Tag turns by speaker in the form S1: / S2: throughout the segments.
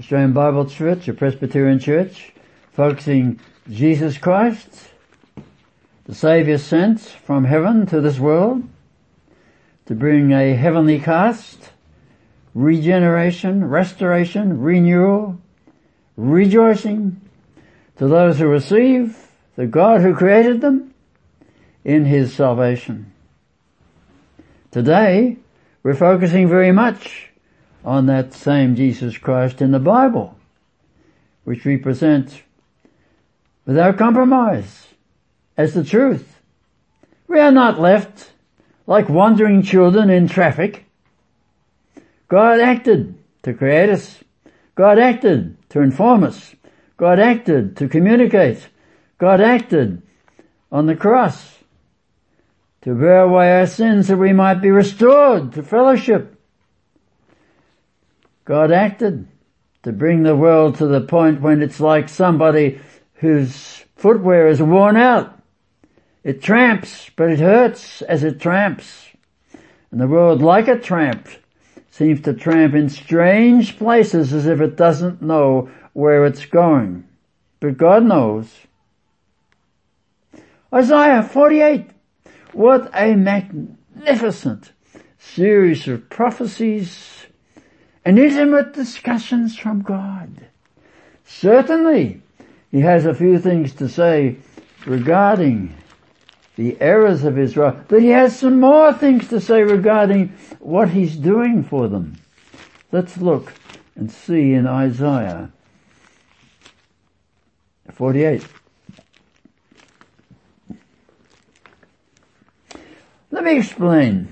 S1: Australian Bible Church, a Presbyterian church, focusing Jesus Christ, the Saviour sent from heaven to this world to bring a heavenly cast, regeneration, restoration, renewal, rejoicing to those who receive the God who created them in His salvation. Today, we're focusing very much on that same Jesus Christ in the Bible, which we present without compromise as the truth. We are not left like wandering children in traffic. God acted to create us. God acted to inform us. God acted to communicate. God acted on the cross to bear away our sins that we might be restored to fellowship. God acted to bring the world to the point when it's like somebody whose footwear is worn out. It tramps, but it hurts as it tramps. And the world, like a tramp, seems to tramp in strange places as if it doesn't know where it's going. But God knows. Isaiah 48. What a magnificent series of prophecies and intimate discussions from God. Certainly, He has a few things to say regarding the errors of Israel, but He has some more things to say regarding what He's doing for them. Let's look and see in Isaiah 48. Let me explain.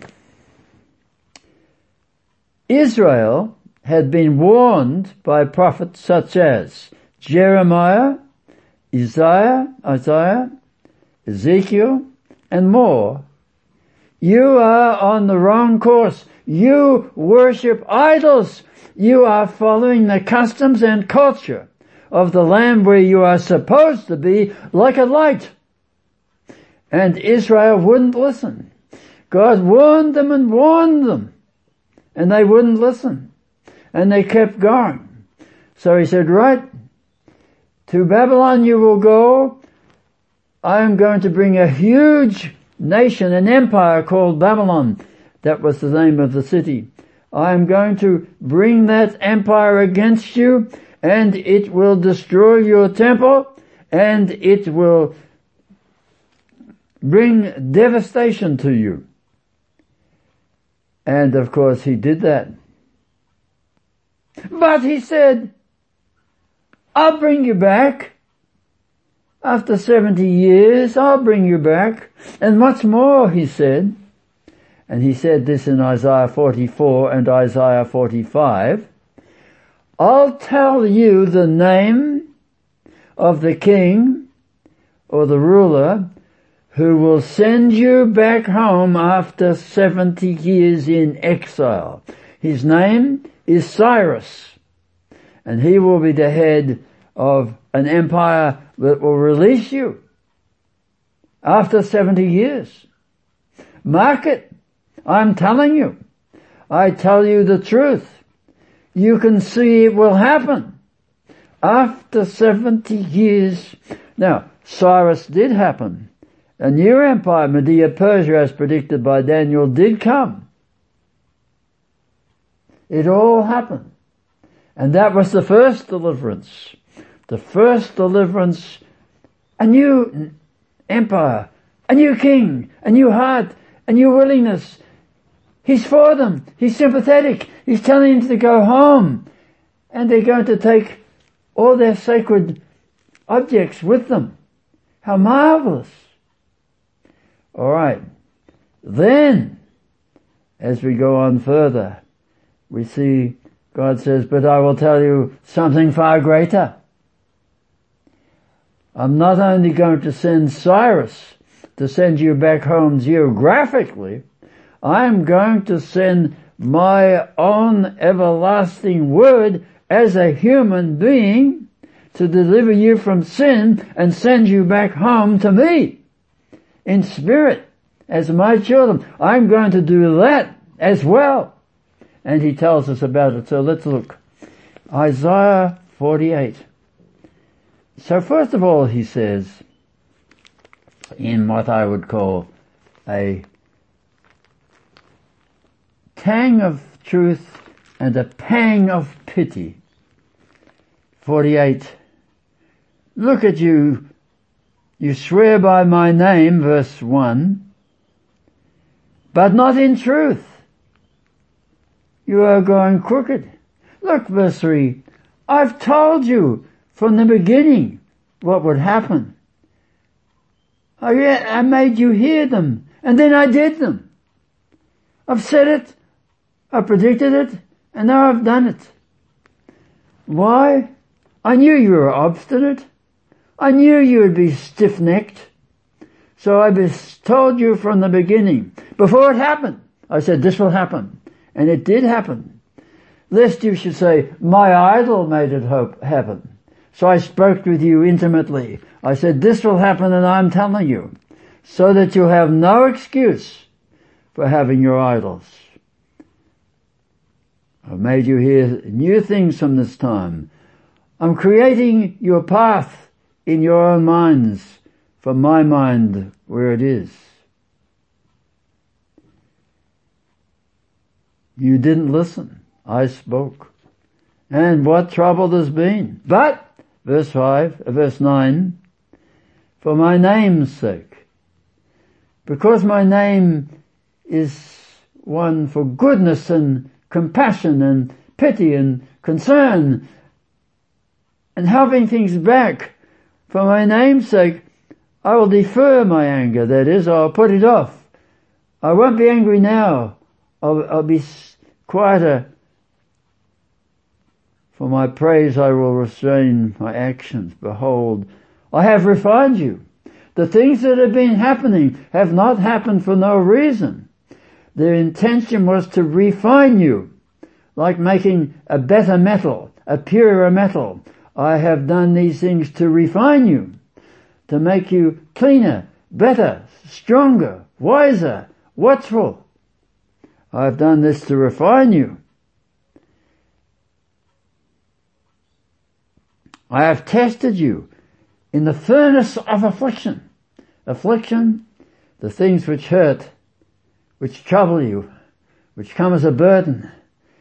S1: Israel had been warned by prophets such as Jeremiah, Isaiah, Ezekiel, and more. You are on the wrong course. You worship idols. You are following the customs and culture of the land where you are supposed to be like a light. And Israel wouldn't listen. God warned them, and they wouldn't listen. And they kept going. So He said, right, to Babylon you will go. I am going to bring a huge nation, an empire called Babylon. That was the name of the city. I am going to bring that empire against you, and it will destroy your temple, and it will bring devastation to you. And of course He did that. But He said, I'll bring you back. After 70 years, I'll bring you back. And what's more, He said, and He said this in Isaiah 44 and Isaiah 45, I'll tell you the name of the king or the ruler who will send you back home after 70 years in exile. His name is Cyrus, and he will be the head of an empire that will release you after 70 years. Mark it. I'm telling you. I tell you the truth. You can see it will happen after 70 years. Now, Cyrus did happen. A new empire, Media-Persia, as predicted by Daniel, did come. It all happened. And that was the first deliverance. The first deliverance, a new empire, a new king, a new heart, a new willingness. He's for them. He's sympathetic. He's telling them to go home. And they're going to take all their sacred objects with them. How marvelous. All right. Then, as we go on further, we see God says, but I will tell you something far greater. I'm not only going to send Cyrus to send you back home geographically, I'm going to send my own everlasting word as a human being to deliver you from sin and send you back home to me in spirit as my children. I'm going to do that as well. And He tells us about it. So let's look Isaiah 48. So first of all, he says, in what I would call a tang of truth and a pang of pity. 48. Look at you. You swear by my name, verse 1, but not in truth. You are going crooked. Look, verse 3. I've told you from the beginning what would happen. I made you hear them, and then I did them. I've said it, I predicted it, and now I've done it. Why? I knew you were obstinate. I knew you would be stiff-necked. So I told you from the beginning. Before it happened, I said, this will happen. And it did happen. Lest you should say, my idol made it happen. So I spoke with you intimately. I said, this will happen and I'm telling you. So that you have no excuse for having your idols. I've made you hear new things from this time. I'm creating your path in your own minds from my mind where it is. You didn't listen. I spoke. And what trouble there's been. But, verse 9, for my name's sake. Because my name is one for goodness and compassion and pity and concern and helping things back. For my name's sake, I will defer my anger. That is, I'll put it off. I won't be angry now. I'll be quieter. For my praise I will restrain my actions. Behold, I have refined you. The things that have been happening have not happened for no reason. Their intention was to refine you, like making a better metal, a purer metal. I have done these things to refine you, to make you cleaner, better, stronger, wiser, watchful. I have done this to refine you. I have tested you in the furnace of affliction. Affliction, the things which hurt, which trouble you, which come as a burden.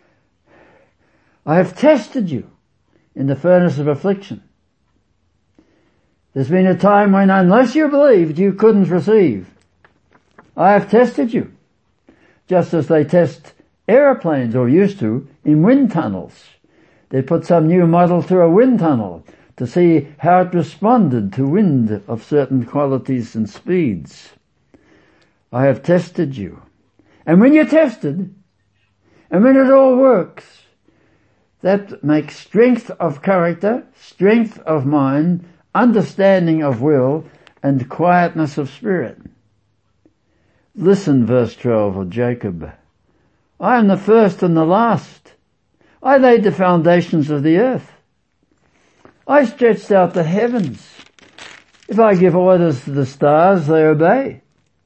S1: I have tested you in the furnace of affliction. There's been a time when unless you believed, you couldn't receive. I have tested you, just as they test aeroplanes, or used to, in wind tunnels. They put some new model through a wind tunnel to see how it responded to wind of certain qualities and speeds. I have tested you. And when you're tested, and when it all works, that makes strength of character, strength of mind, understanding of will, and quietness of spirit. Listen, verse 12 of Jacob. I am the first and the last. I laid the foundations of the earth. I stretched out the heavens. If I give orders to the stars, they obey.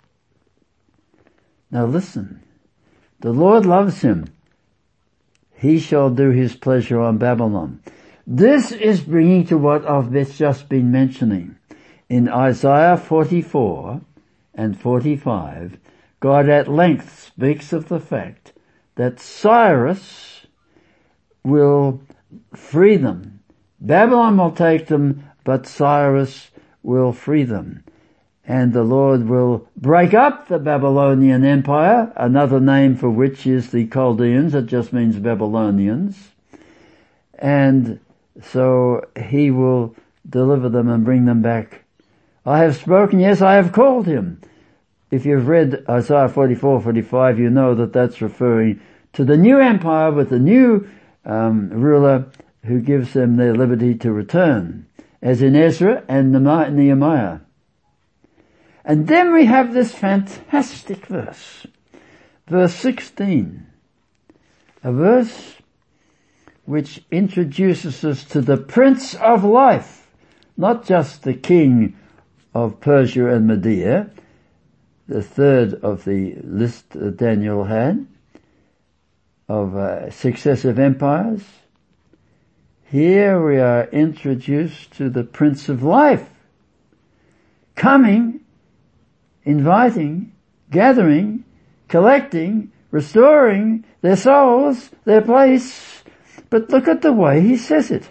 S1: Now listen. The Lord loves him. He shall do his pleasure on Babylon. This is bringing to what I've just been mentioning. In Isaiah 44 and 45, God at length speaks of the fact that Cyrus will free them. Babylon will take them, but Cyrus will free them. And the Lord will break up the Babylonian Empire, another name for which is the Chaldeans. It just means Babylonians. And so he will deliver them and bring them back. I have spoken, yes, I have called him. If you've read Isaiah 44, 45, you know that that's referring to the new empire with the new ruler who gives them their liberty to return, as in Ezra and Nehemiah. And then we have this fantastic verse, verse 16, a verse which introduces us to the Prince of Life, not just the king of Persia and Media, the third of the list that Daniel had of successive empires, Here we are introduced to the Prince of Life, coming, inviting, gathering, collecting, restoring their souls, their place. But look at the way he says it.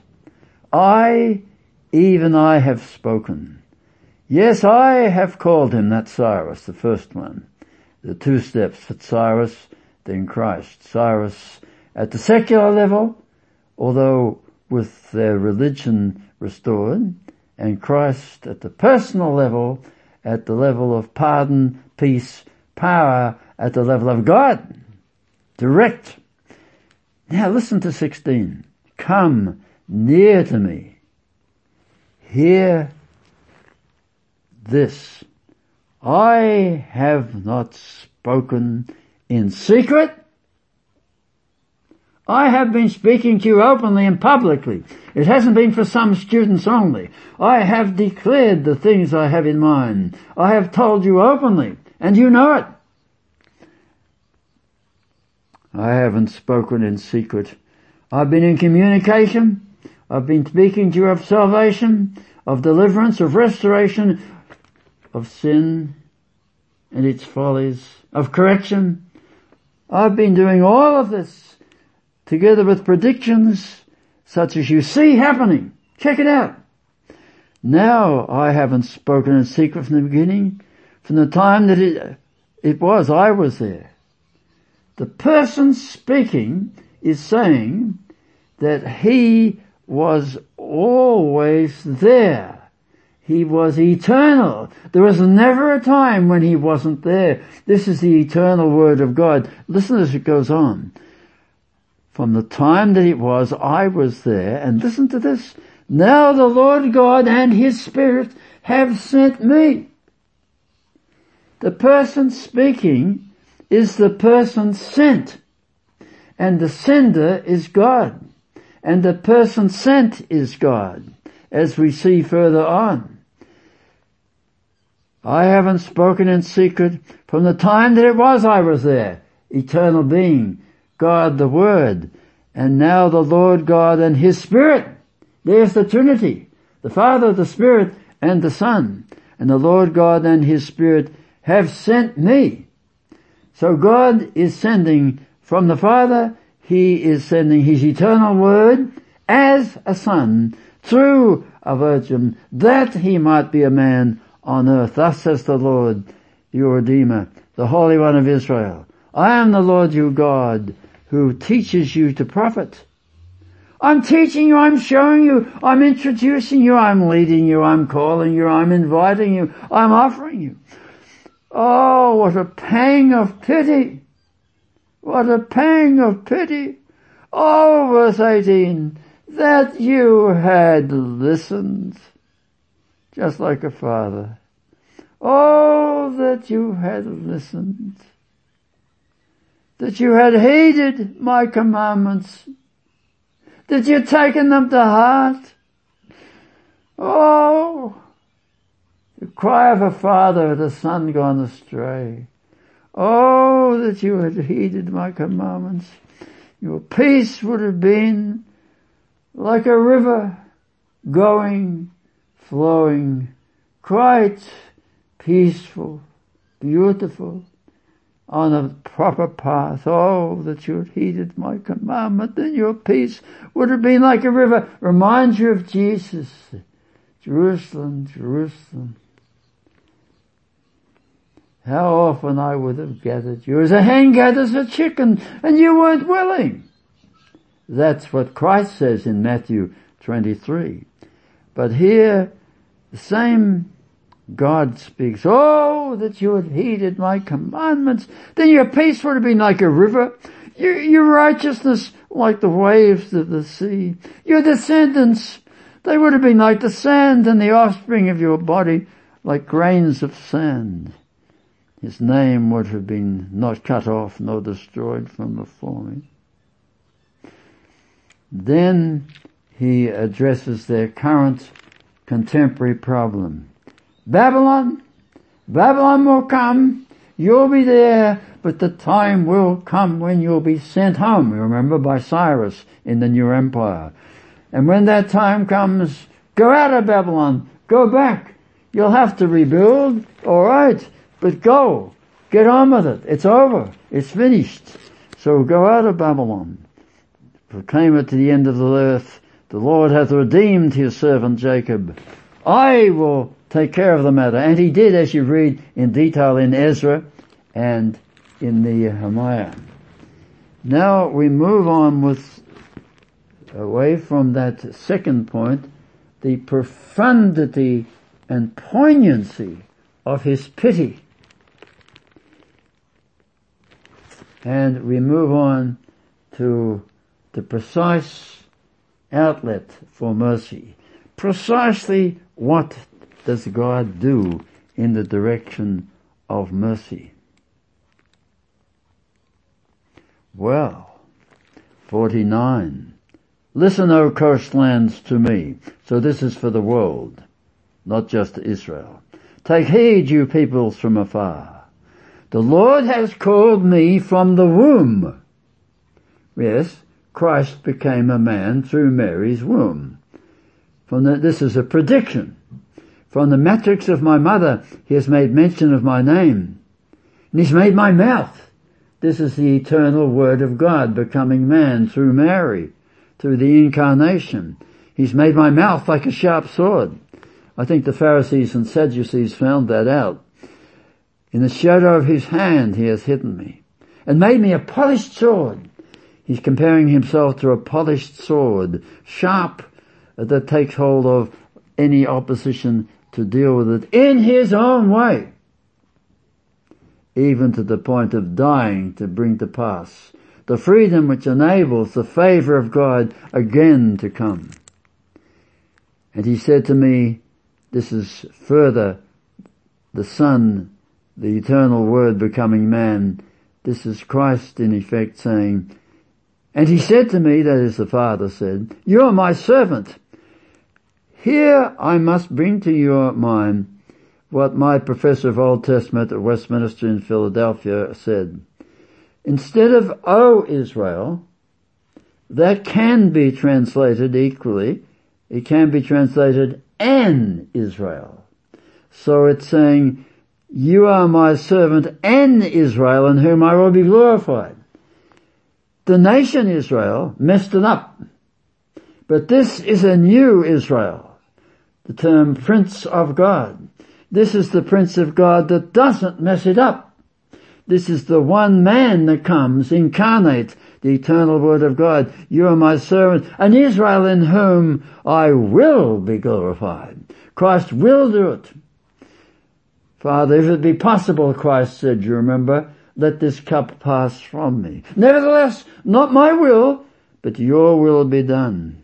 S1: Even I have spoken. Yes, I have called him, that's Cyrus, the first one. The two steps for Cyrus, then Christ. Cyrus at the secular level, although with their religion restored, and Christ at the personal level, at the level of pardon, peace, power, at the level of God. Direct. Now listen to 16. Come near to me. Hear this. I have not spoken in secret. I have been speaking to you openly and publicly. It hasn't been for some students only. I have declared the things I have in mind. I have told you openly, and you know it. I haven't spoken in secret. I've been in communication. I've been speaking to you of salvation, of deliverance, of restoration, of sin and its follies, of correction. I've been doing all of this together with predictions such as you see happening. Check it out. Now I haven't spoken in secret from the beginning, from the time that I was there. The person speaking is saying that he was always there. He was eternal. There was never a time when he wasn't there. This is the eternal word of God. Listen as it goes on. From the time that I was there, and listen to this. Now the Lord God and His Spirit have sent me. The person speaking is the person sent, and the sender is God, and the person sent is God, as we see further on. I haven't spoken in secret from the time that I was there, eternal being, God the Word, and now the Lord God and His Spirit. There's the Trinity, the Father, the Spirit, and the Son, and the Lord God and His Spirit have sent me. So God is sending from the Father, He is sending His eternal Word as a Son through a virgin, that He might be a man on earth. Thus says the Lord, your Redeemer, the Holy One of Israel. I am the Lord your God, who teaches you to profit. I'm teaching you, I'm showing you, I'm introducing you, I'm leading you, I'm calling you, I'm inviting you, I'm offering you. Oh, what a pang of pity. What a pang of pity. Oh, verse 18, that you had listened, just like a father. Oh, that you had listened, that you had heeded my commandments, that you'd taken them to heart. Oh, the cry of a father at a son gone astray. Oh, that you had heeded my commandments. Your peace would have been like a river going, flowing, quite peaceful, beautiful, on a proper path. Oh, that you had heeded my commandment, then your peace would have been like a river. Reminds you of Jesus. Jerusalem, Jerusalem. How often I would have gathered you as a hen gathers a chicken, and you weren't willing. That's what Christ says in Matthew 23. But here, the same God speaks. Oh, that you had heeded my commandments, then your peace would have been like a river, your righteousness like the waves of the sea. Your descendants, they would have been like the sand, and the offspring of your body like grains of sand. His name would have been not cut off nor destroyed from before me. Then he addresses their current contemporary problem. Babylon will come, you'll be there, but the time will come when you'll be sent home. You remember, by Cyrus in the new empire. And when that time comes, go out of Babylon. Go back. You'll have to rebuild. All right. But go. Get on with it. It's over. It's finished. So go out of Babylon. Proclaim it to the end of the earth. The Lord hath redeemed his servant Jacob. I will take care of the matter. And he did, as you read in detail in Ezra and in Nehemiah. Now we move on away from that second point, the profundity and poignancy of his pity. And we move on to the precise outlet for mercy. Precisely what does God do in the direction of mercy? Well, 49. Listen, O coastlands, to me. So this is for the world, not just Israel. Take heed, you peoples from afar. The Lord has called me from the womb. Yes, Christ became a man through Mary's womb. This is a prediction. From the matrix of my mother, he has made mention of my name. And he's made my mouth. This is the eternal word of God becoming man through Mary, through the incarnation. He's made my mouth like a sharp sword. I think the Pharisees and Sadducees found that out. In the shadow of his hand he has hidden me and made me a polished sword. He's comparing himself to a polished sword, sharp, that takes hold of any opposition to deal with it in his own way, even to the point of dying to bring to pass the freedom which enables the favor of God again to come. And he said to me, this is further the Son, the eternal Word becoming man. This is Christ in effect saying, and he said to me, that is the Father said, you are my servant. Here I must bring to your mind what my professor of Old Testament at Westminster in Philadelphia said. Instead of O Israel, that can be translated equally. It can be translated an Israel. So it's saying, you are my servant, an Israel, in whom I will be glorified. The nation Israel messed it up. But this is a new Israel. The term Prince of God. This is the Prince of God that doesn't mess it up. This is the one man that comes, incarnate, the eternal Word of God. You are my servant, an Israel in whom I will be glorified. Christ will do it. Father, if it be possible, Christ said, you remember, let this cup pass from me. Nevertheless, not my will, but your will be done.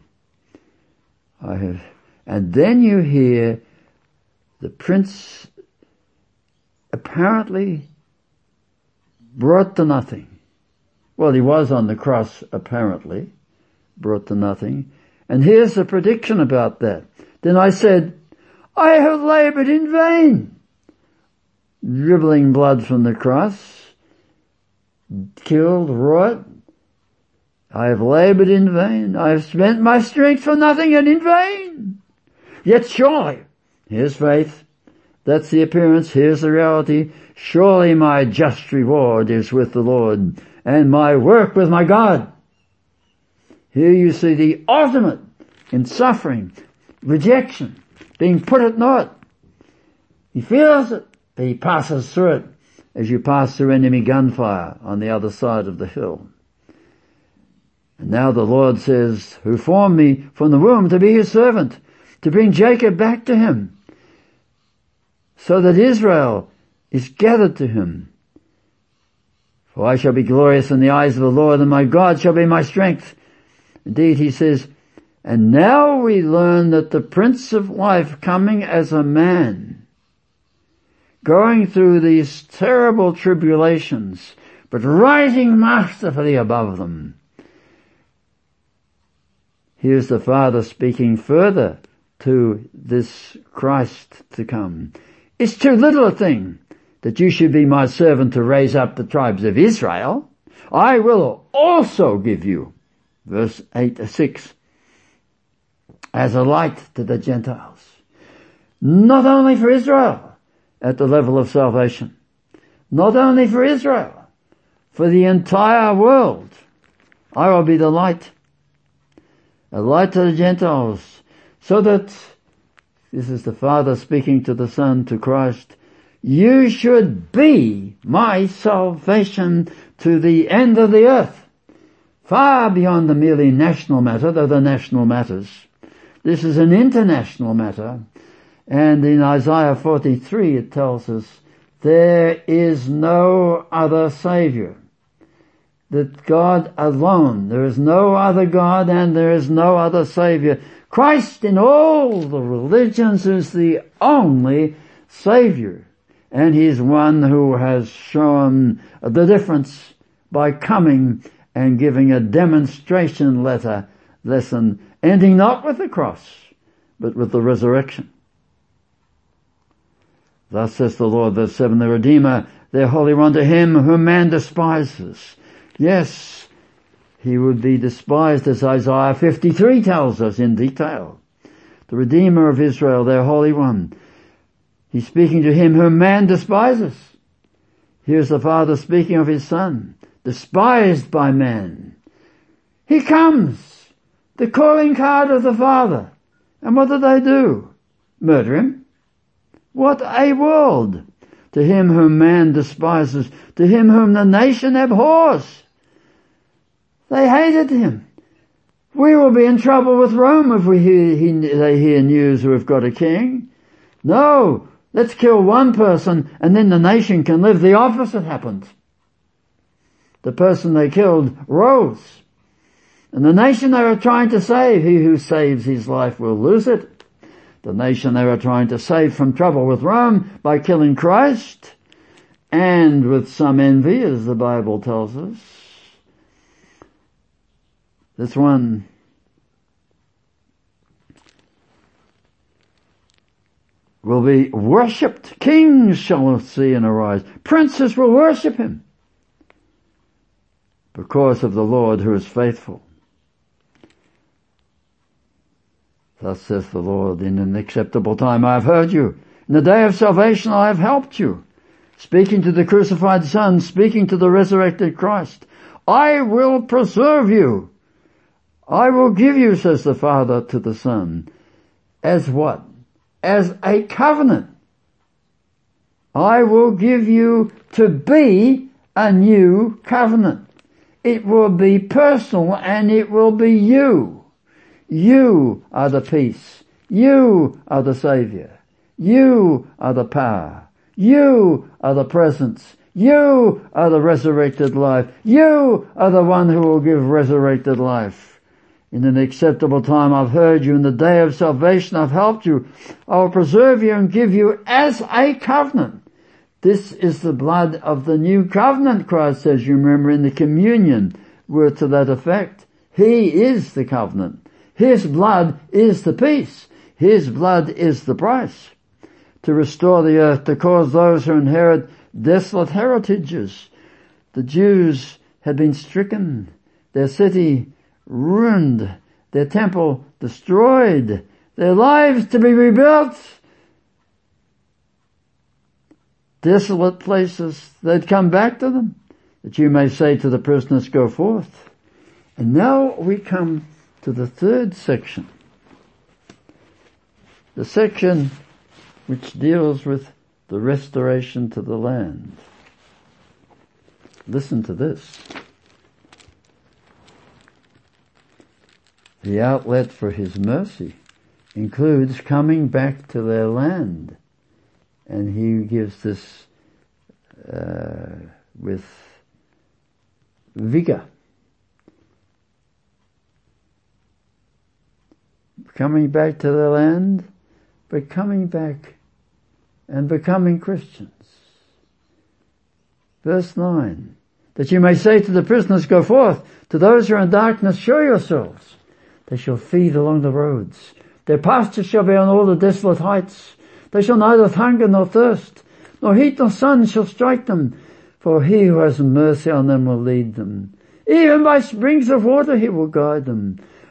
S1: And then you hear the Prince apparently brought to nothing. Well, he was on the cross apparently, brought to nothing. And here's the prediction about that. Then I said, I have labored in vain, dribbling blood from the cross, killed, wrought. I have labored in vain. I have spent my strength for nothing and in vain. Yet surely, here's faith. That's the appearance. Here's the reality. Surely my just reward is with the Lord and my work with my God. Here you see the ultimate in suffering, rejection, being put at naught. He feels it, but he passes through it as you pass through enemy gunfire on the other side of the hill. And now the Lord says, who formed me from the womb to be his servant, to bring Jacob back to him, so that Israel is gathered to him. For I shall be glorious in the eyes of the Lord, and my God shall be my strength. Indeed, he says, and now we learn that the Prince of Life, coming as a man, going through these terrible tribulations, but rising masterfully above them. Here's the Father speaking further to this Christ to come. It's too little a thing that you should be my servant to raise up the tribes of Israel. I will also give you, verse 6, as a light to the Gentiles. Not only for Israel at the level of salvation, not only for Israel, for the entire world. I will be the light, a light to the Gentiles, so that, this is the Father speaking to the Son, to Christ, you should be my salvation to the end of the earth, far beyond the merely national matter, though the national matters. This is an international matter, and in Isaiah 43 it tells us, there is no other Saviour. That God alone, there is no other God and there is no other Saviour. Christ in all the religions is the only Saviour. And He's one who has shown the difference by coming and giving a demonstration lesson, ending not with the cross, but with the resurrection. Thus says the Lord, verse 7, the Redeemer, their Holy One, to Him whom man despises. Yes, He would be despised, as Isaiah 53 tells us in detail. The Redeemer of Israel, their Holy One. He's speaking to Him whom man despises. Here's the Father speaking of His Son, despised by man. He comes, the calling card of the Father. And what do? Murder Him. What a world! To him whom man despises, to him whom the nation abhors. They hated Him. We will be in trouble with Rome if they hear news we've got a king. No, let's kill one person and then the nation can live. The opposite happened. The person they killed rose. And the nation they were trying to save, he who saves his life will lose it. The nation they were trying to save from trouble with Rome by killing Christ, and with some envy, as the Bible tells us. This one will be worshipped. Kings shall see and arise. Princes will worship Him because of the Lord who is faithful. Thus saith the Lord, in an acceptable time I have heard you. In the day of salvation I have helped you. Speaking to the crucified Son, speaking to the resurrected Christ. I will preserve you. I will give you, says the Father to the Son. As what? As a covenant. I will give you to be a new covenant. It will be personal and it will be you. You are the peace. You are the Saviour. You are the power. You are the presence. You are the resurrected life. You are the one who will give resurrected life. In an acceptable time I've heard you. In the day of salvation I've helped you. I will preserve you and give you as a covenant. This is the blood of the new covenant, Christ says, you remember in the communion word to that effect. He is the covenant. His blood is the peace. His blood is the price. To restore the earth, to cause those who inherit desolate heritages. The Jews had been stricken, their city ruined, their temple destroyed, their lives to be rebuilt. Desolate places, they'd come back to them, that you may say to the prisoners, go forth. And now we come to the third section. The section which deals with the restoration to the land. Listen to this. The outlet for His mercy includes coming back to their land. And He gives this with vigor. Coming back to their land, but coming back and becoming Christians. Verse 9, that you may say to the prisoners, go forth. To those who are in darkness, show yourselves. They shall feed along the roads. Their pasture shall be on all the desolate heights. They shall neither hunger nor thirst, nor heat nor sun shall strike them. For He who has mercy on them will lead them. Even by springs of water He will guide them.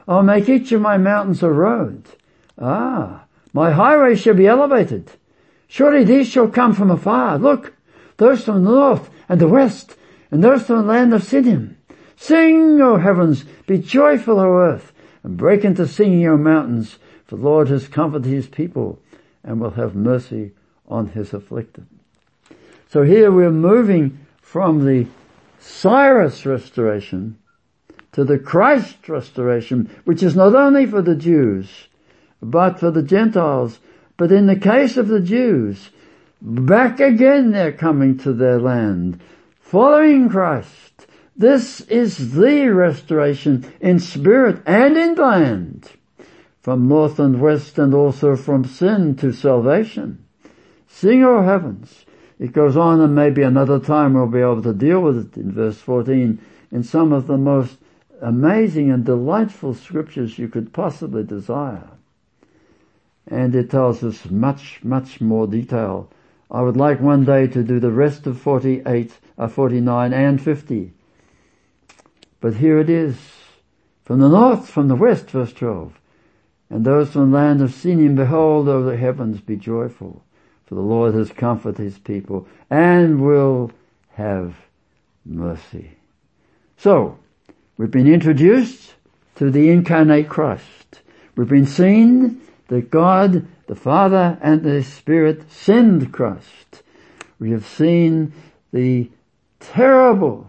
S1: I'll make each of my mountains a road. My highways shall be elevated. Surely these shall come from afar. Look, those from the north and the west, and those from the land of Siddim. Sing, O heavens, be joyful, O earth, and break into singing, O mountains, for the Lord has comforted his people and will have mercy on his afflicted. So here we're moving from the Cyrus restoration to the Christ restoration, which is not only for the Jews, but for the Gentiles. But in the case of the Jews, back again they're coming to their land, following Christ. This is the restoration in spirit and in land, from north and west, and also from sin to salvation. Sing, O heavens. It goes on, and maybe another time we'll be able to deal with it in verse 14, in some of the most amazing and delightful scriptures you could possibly desire. And it tells us much, much more detail. I would like one day to do the rest of 49 and 50. But here it is. From the north, from the west, verse 12. And those from the land of Sinim, behold, O the heavens, be joyful. For the Lord has comforted his people and will have mercy. So, we've been introduced to the incarnate Christ. We've been seen that God, the Father and the Spirit send Christ. We have seen the terrible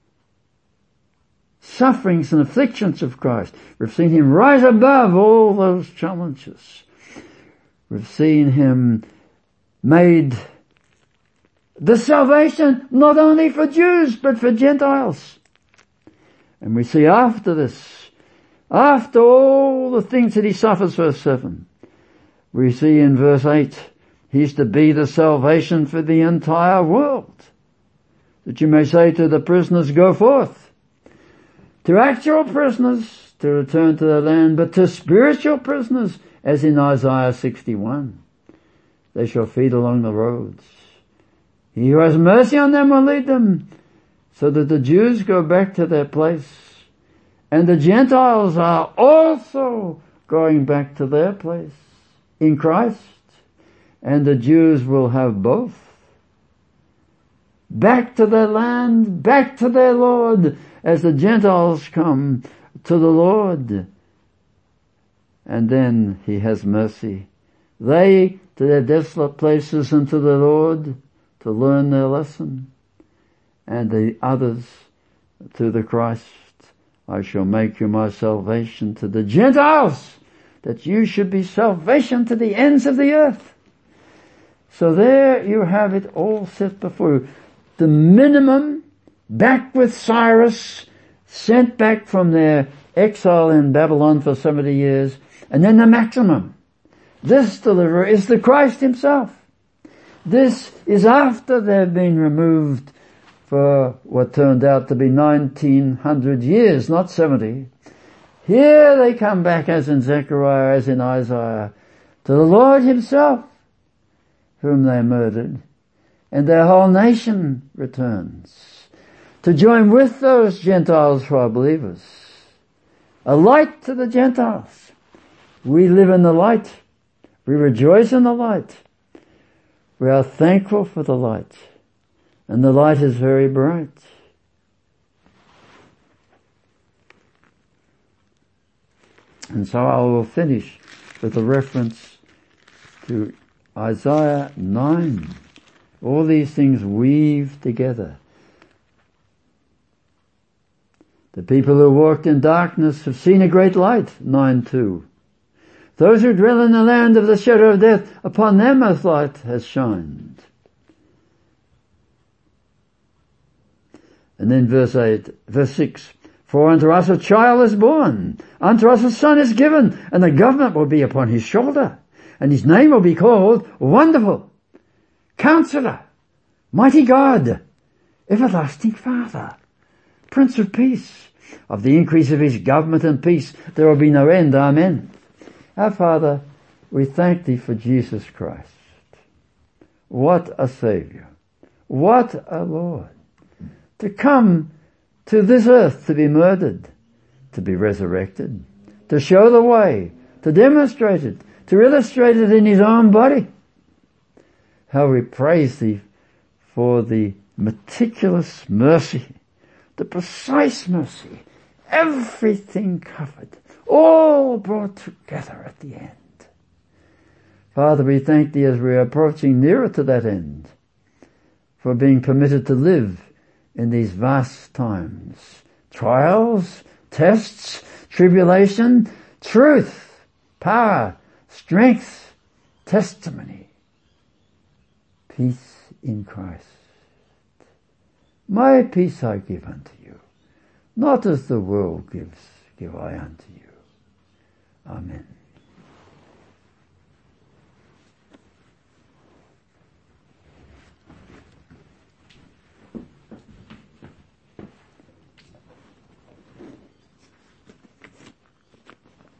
S1: sufferings and afflictions of Christ. We've seen him rise above all those challenges. We've seen him made the salvation not only for Jews but for Gentiles. And we see after this, after all the things that he suffers, verse 7, we see in verse 8, he's to be the salvation for the entire world. That you may say to the prisoners, go forth. To actual prisoners, to return to their land, but to spiritual prisoners, as in Isaiah 61. They shall feed along the roads. He who has mercy on them will lead them, so that the Jews go back to their place, and the Gentiles are also going back to their place in Christ, and the Jews will have both. Back to their land, back to their Lord, as the Gentiles come to the Lord. And then he has mercy. They to their desolate places and to the Lord to learn their lesson. And the others to the Christ. I shall make you my salvation to the Gentiles, that you should be salvation to the ends of the earth. So there you have it all set before you. The minimum, back with Cyrus, sent back from their exile in Babylon for 70 years, and then the maximum. This deliverer is the Christ himself. This is after they've been removed for what turned out to be 1900 years, not 70. Here they come back, as in Zechariah, as in Isaiah, to the Lord himself, whom they murdered, and their whole nation returns to join with those Gentiles who are believers. A light to the Gentiles. We live in the light. We rejoice in the light. We are thankful for the light. And the light is very bright. And so I will finish with a reference to Isaiah 9. All these things weave together. The people who walked in darkness have seen a great light, 9:2. Those who dwell in the land of the shadow of death, upon them a light has shined. And then verse 6, for unto us a child is born, unto us a son is given, and the government will be upon his shoulder, and his name will be called Wonderful, Counselor, Mighty God, Everlasting Father, Prince of Peace. Of the increase of his government and peace there will be no end. Amen. Our Father, we thank thee for Jesus Christ. What a Saviour. What a Lord. To come to this earth to be murdered, to be resurrected, to show the way, to demonstrate it, to illustrate it in his own body. How we praise thee for the meticulous mercy, the precise mercy, everything covered, all brought together at the end. Father, we thank thee as we are approaching nearer to that end, for being permitted to live in these vast times. Trials, tests, tribulation, truth, power, strength, testimony, peace in Christ. My peace I give unto you, not as the world gives, give I unto you. Amen.